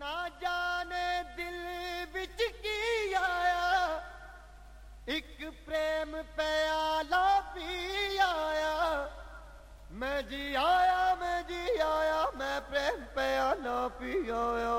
ना जाने दिल विच की आया, एक प्रेम प्याला पी आया। मैं जी आया, मैं जी आया, मैं प्रेम प्याला पी आया।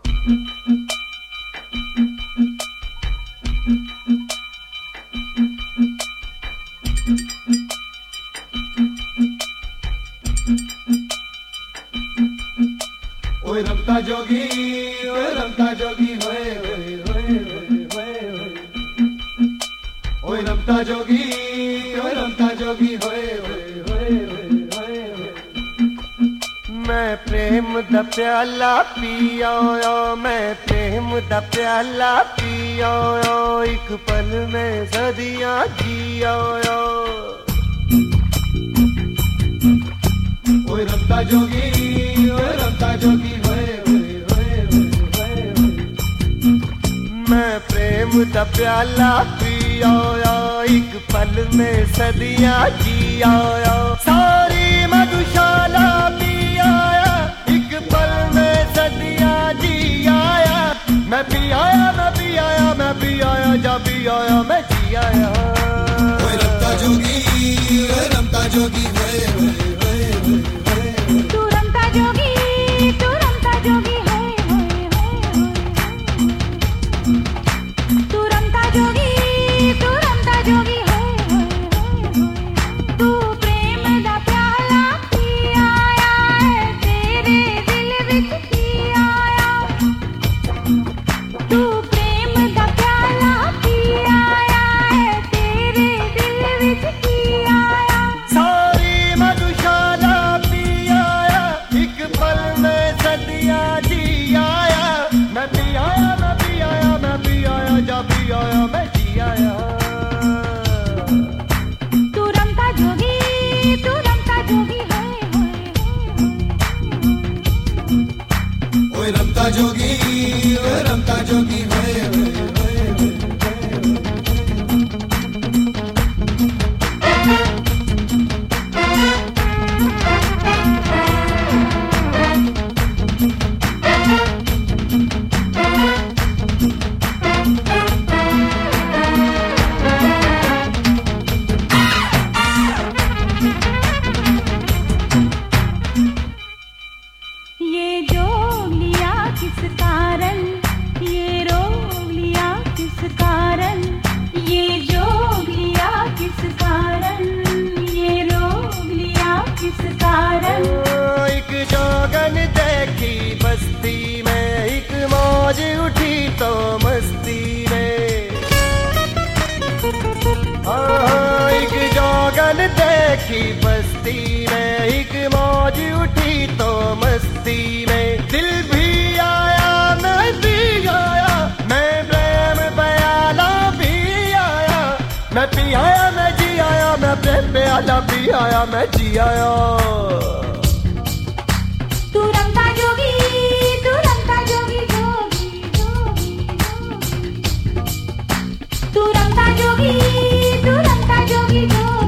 ओए रमता जोगी, ओए रमता जोगी, होए होए होए होए होए। ओए रमता जोगी, ओए रमता जोगी, होए होए होए होए होए। मैं प्रेम दा प्याला पी आया, मैं प्रेम दा प्याला पी आया। एक पल में सदियां जी आया। ओए रमता जोगी, ओए रमता जोगी, होए होए होए होए होए। मैं प्रेम दा प्याला पी आया, एक पल में सदियां जी आया। सारी मधुशाला पी आया, एक पल में सदियां जी आया। मैं पी आया, मैं पी आया, मैं पी आया, जा पी आया, मैं जी आया। ओए रमता जोगी, ओए रमता जोगी, होए होए होए होए। तू रमता जोगी, तू रमता जोगी, होए होए होए होए। तू रमता जोगी, तू रमता जोगी, होए होए होए होए। तू प्रेम दा प्याला पी आया है, तेरे दिल विच की आया। तू प्रेम दा प्याला पी आया है, तेरे दिल विच की आया। सारी मधुशाला पी आया, एक पल में सदियां जी आया। मैं पी आया, मैं पी आया, मैं पी आया, जा पी आया, मैं जी आया। तू रमता जोगी, तू रमता जोगी, होए होए होए होए। ओए रमता जोगी, ओए रमता जोगी, होए होए होए होए। ये जोग लिया किस कारण, ये रोग लिया किस कारण। ये जोग लिया किस कारण, ये रोग लिया किस कारण। एक जोगन देखी बस्ती में, एक मौज उठी तो मस्ती में। एक जोगन देखी बस्ती में, एक मौज उठी तो मस्ती में। दिल भी आया, मैं भी आया, मैं प्रेम प्याला भी आया। मैं पी आया, मैं जी आया, मैं प्रेम प्याला पी आया, मैं जी आया। तू रमता जोगी, तू रमता जोगी, जोगी जोगी जोगी। तू रमता जोगी, तू रमता जोगी, जोगी जोगी जोगी।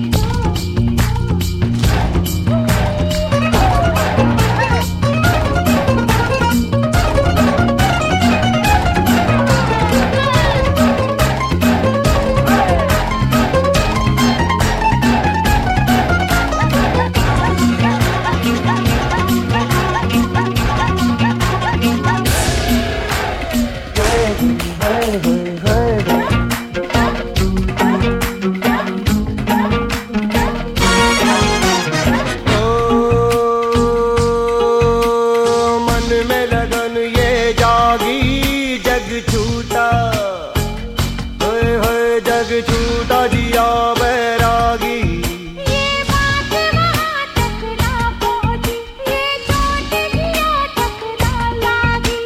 मन में लगन ये जागी, जग छूटा, होए होए जग छूटा, जिया बैरागी। ये बात वहाँ तक ना पहुँची, ये चोट जिया तक ना लागी।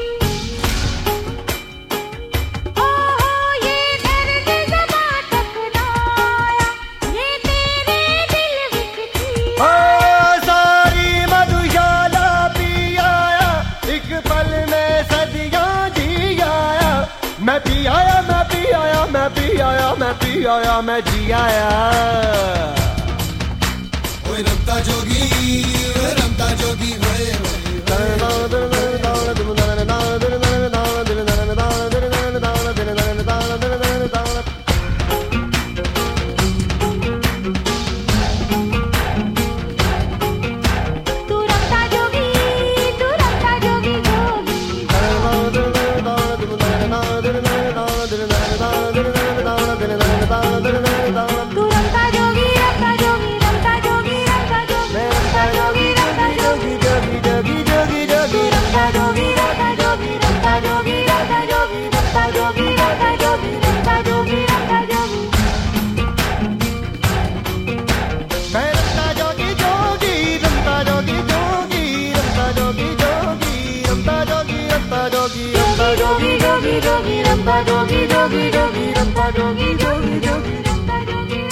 ओहो ये दर्द ज़बां तक ना आया, ये तेरे दिल विच की ओ सारी मधुशाला पी आया, एक पल में सदियां जी आया। मैं पी आया, मैं पी आया, मैं पी आया, मैं पी आया, मैं जी आया। ओए रमता जोगी, ओए रमता जोगी, होए होए होए। रंपा जोगी जोगी जोगी रंपा जोगी जोगी जोगी रंपा जोगी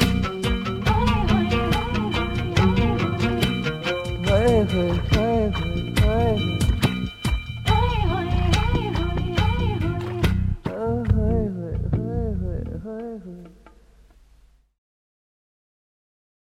हाय हाय हाय हाय